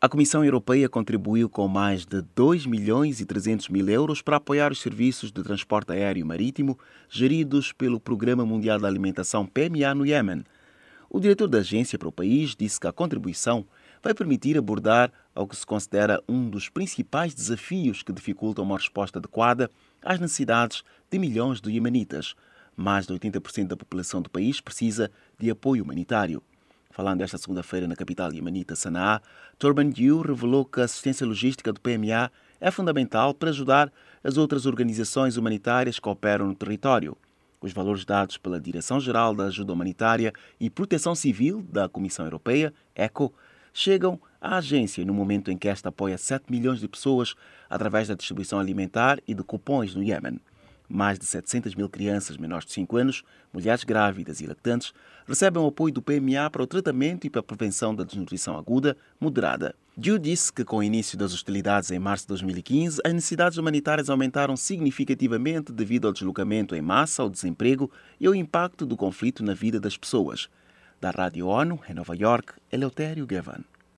A Comissão Europeia contribuiu com mais de 2 milhões e 300 mil euros para apoiar os serviços de transporte aéreo e marítimo geridos pelo Programa Mundial da Alimentação PMA no Iêmen. O diretor da agência para o país disse que a contribuição vai permitir abordar ao que se considera um dos principais desafios que dificultam uma resposta adequada às necessidades de milhões de iemenitas. Mais de 80% da população do país precisa de apoio humanitário. Falando esta segunda-feira na capital iemenita, Sanaa, Turban Yu revelou que a assistência logística do PMA é fundamental para ajudar as outras organizações humanitárias que operam no território. Os valores dados pela Direção-Geral da Ajuda Humanitária e Proteção Civil da Comissão Europeia, ECHO, chegam à agência no momento em que esta apoia 7 milhões de pessoas através da distribuição alimentar e de cupons no Iêmen. Mais de 700 mil crianças menores de 5 anos, mulheres grávidas e lactantes, recebem o apoio do PMA para o tratamento e para a prevenção da desnutrição aguda moderada. Yu disse que, com o início das hostilidades em março de 2015, as necessidades humanitárias aumentaram significativamente devido ao deslocamento em massa, ao desemprego e ao impacto do conflito na vida das pessoas. Da Rádio ONU, em Nova York, Eleutério Gavan.